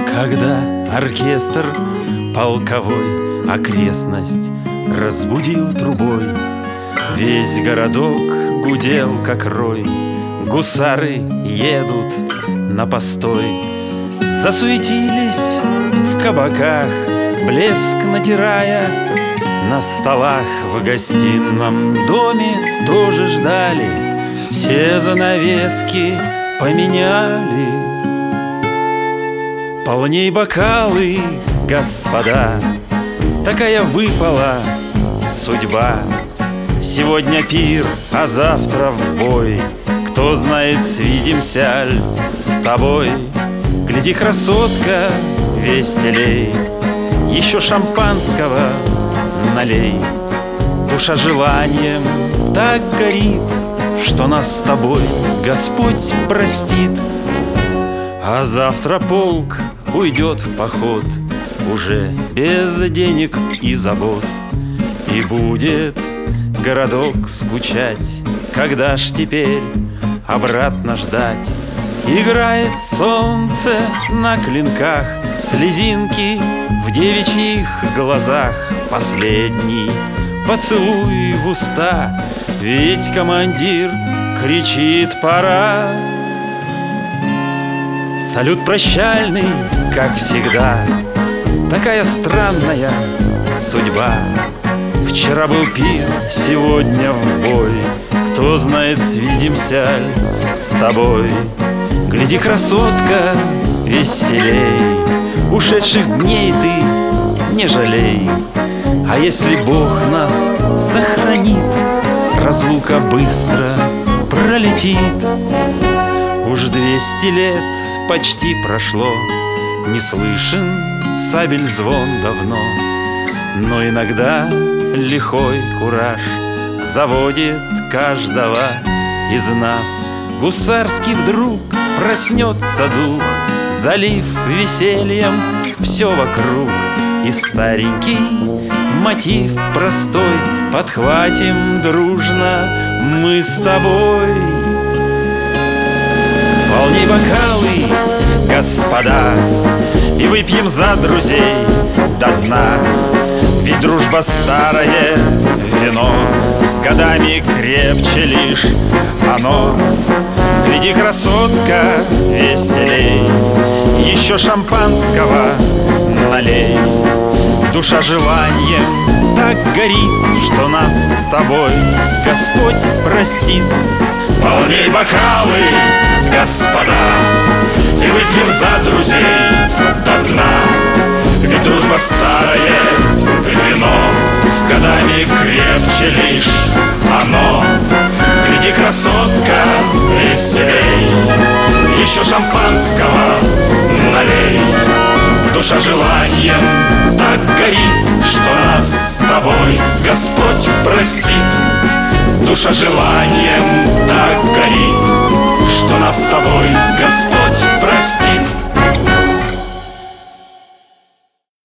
Когда оркестр полковой окрестность разбудил трубой, весь городок гудел, как рой. Гусары едут на постой. Засуетились в кабаках, блеск натирая. На столах в гостином доме тоже ждали. Все занавески поменяли. Полней бокалы, господа, такая выпала судьба. Сегодня пир, а завтра в бой. Кто знает, свидимся ль с тобой. Гляди, красотка, веселей, еще шампанского налей. Душа желанием так горит, что нас с тобой Господь простит. А завтра полк уйдет в поход, уже без денег и забот. И будет городок скучать, когда ж теперь обратно ждать? Играет солнце на клинках, слезинки в девичьих глазах. Последний поцелуй в уста, ведь командир кричит: пора. Салют прощальный, как всегда, такая странная судьба. Вчера был пир, сегодня в бой. Кто знает, свидимся ль с тобой. Гляди, красотка, веселей, ушедших дней ты не жалей. А если Бог нас сохранит, разлука быстро пролетит. Уж 200 лет почти прошло, не слышен сабель звон давно. Но иногда лихой кураж заводит каждого из нас. Гусарский вдруг проснется дух, залив весельем все вокруг. И старенький мотив простой подхватим дружно мы с тобой. Полней бокалы, господа, и выпьем за друзей до дна. Ведь дружба старое вино, с годами крепче лишь оно. Гляди, красотка, веселей, еще шампанского налей. Душа желанием так горит, что нас с тобой Господь простит. Полней бокалы, господа, и выпьем за друзей до дна. Ведь дружба старое вино, с годами крепче лишь оно. Гляди, красотка, веселей, еще шампанского налей. Душа желанием так горит, что нас с тобой Господь простит. Душа желанием так горит, что нас с тобой Господь